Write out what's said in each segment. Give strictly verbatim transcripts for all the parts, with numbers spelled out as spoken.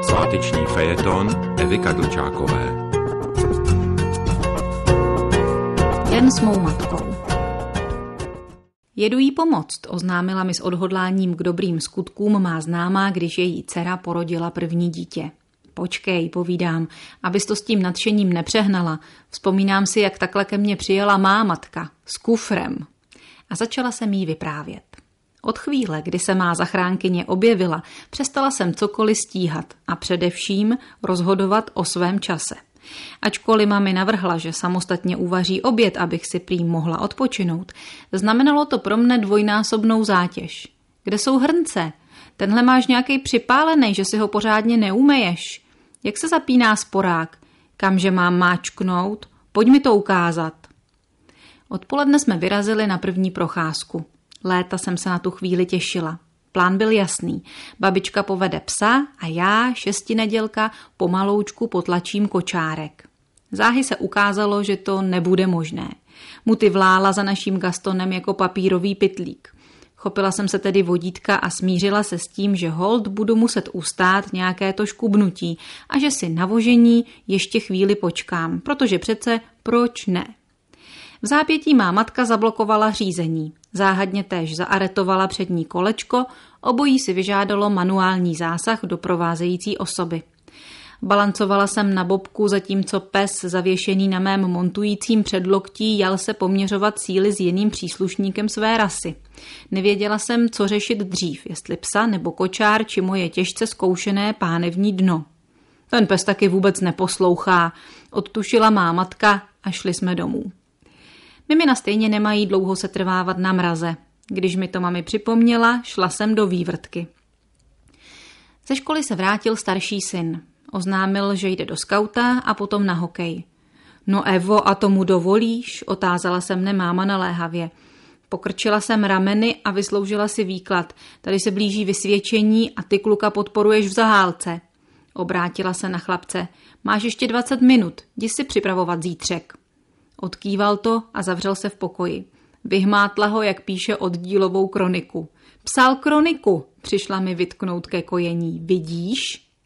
Sváteční fejeton Evy Kadlčákové. Den s mou matkou. Jedu jí pomoct, oznámila mi s odhodláním k dobrým skutkům má známá, když její dcera porodila první dítě. Počkej, povídám, abys to s tím nadšením nepřehnala. Vzpomínám si, jak takhle ke mně přijela má matka s kufrem. A začala jsem jí vyprávět. Od chvíle, kdy se má zachránkyně objevila, přestala jsem cokoliv stíhat a především rozhodovat o svém čase. Ačkoliv mami navrhla, že samostatně uvaří oběd, abych si prý mohla odpočinout, znamenalo to pro mne dvojnásobnou zátěž. Kde jsou hrnce? Tenhle máš nějaký připálený, že si ho pořádně neumeješ. Jak se zapíná sporák? Kamže mám máčknout? Pojď mi to ukázat. Odpoledne jsme vyrazili na první procházku. Léta jsem se na tu chvíli těšila. Plán byl jasný. Babička povede psa a já, šestinedělka, pomaloučku potlačím kočárek. Záhy se ukázalo, že to nebude možné. Muty vlála za naším Gastonem jako papírový pytlík. Chopila jsem se tedy vodítka a smířila se s tím, že hold budu muset ustát nějaké to škubnutí a že si na vožení ještě chvíli počkám, protože přece proč ne? V zápětí má matka zablokovala řízení. Záhadně též zaaretovala přední kolečko, obojí si vyžádalo manuální zásah doprovázející osoby. Balancovala jsem na bobku, zatímco pes zavěšený na mém montujícím předloktí jal se poměřovat síly s jiným příslušníkem své rasy. Nevěděla jsem, co řešit dřív, jestli psa nebo kočár, či moje těžce zkoušené pánevní dno. Ten pes taky vůbec neposlouchá, odtušila má matka a šli jsme domů. Mimina stejně nemají dlouho se trvávat na mraze. Když mi to mami připomněla, šla jsem do vývrtky. Ze školy se vrátil starší syn. Oznámil, že jde do skauta a potom na hokej. No Evo, a tomu dovolíš? Otázala se mne máma naléhavě. Pokrčila jsem rameny a vysloužila si výklad. Tady se blíží vysvědčení a ty kluka podporuješ v zahálce. Obrátila se na chlapce. Máš ještě dvacet minut, jdi si připravovat zítřek. Odkýval to a zavřel se v pokoji. Vyhmátla ho, jak píše oddílovou kroniku. Psal kroniku, přišla mi vytknout ke kojení. Vidíš?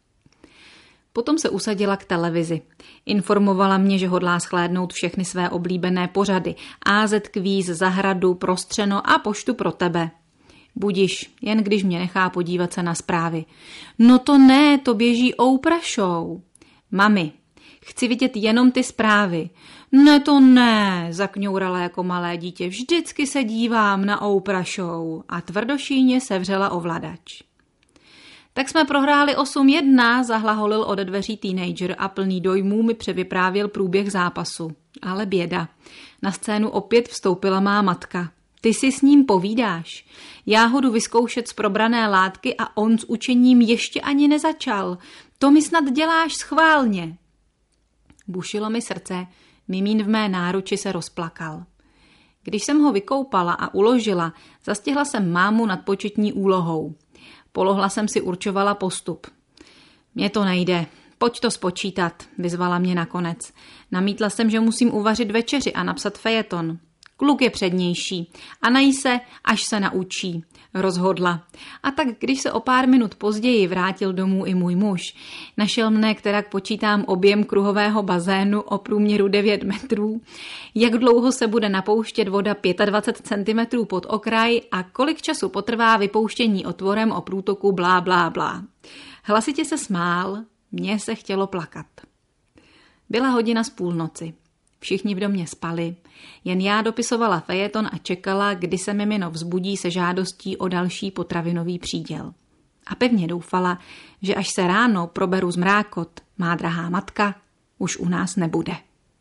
Potom se usadila k televizi. Informovala mě, že hodlá shlédnout všechny své oblíbené pořady. á zet Kvíz, Zahradu, Prostřeno a Poštu pro tebe. Budiš, jen když mě nechá podívat se na zprávy. No to ne, to běží Oprah Show. Mami, chci vidět jenom ty zprávy. Ne, to ne, zakňourala jako malé dítě. Vždycky se dívám na Oprah Show a tvrdošíjně sevřela ovladač. Tak jsme prohráli osm jedna, zahlaholil ode dveří teenager a plný dojmů mi převyprávěl průběh zápasu. Ale běda. Na scénu opět vstoupila má matka. Ty si s ním povídáš. Já ho jdu vyzkoušet z probrané látky a on s učením ještě ani nezačal. To mi snad děláš schválně. Bušilo mi srdce, mimín v mé náruči se rozplakal. Když jsem ho vykoupala a uložila, zastihla jsem mámu nad početní úlohou. Polohla jsem si určovala postup. Mně to nejde, pojď to spočítat, vyzvala mě nakonec. Namítla jsem, že musím uvařit večeři a napsat fejeton. Kluk je přednější a nají se, až se naučí, rozhodla. A tak, když se o pár minut později vrátil domů i můj muž, našel mne, kterak počítám objem kruhového bazénu o průměru devět metrů, jak dlouho se bude napouštět voda dvacet pět centimetrů pod okraj a kolik času potrvá vypouštění otvorem o průtoku blá, blá, blá. Hlasitě se smál, mně se chtělo plakat. Byla hodina z půlnoci. Všichni v domě spali, jen já dopisovala fejeton a čekala, kdy se mimino vzbudí se žádostí o další potravinový příděl. A pevně doufala, že až se ráno proberu zmrákot, má drahá matka už u nás nebude.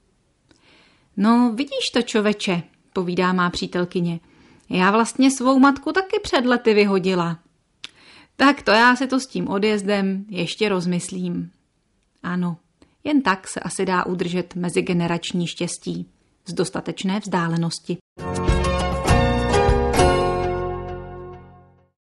No, vidíš to, čoveče, povídá má přítelkyně. Já vlastně svou matku taky před lety vyhodila. Tak to já si to s tím odjezdem ještě rozmyslím. Ano. Jen tak se asi dá udržet mezigenerační štěstí z dostatečné vzdálenosti.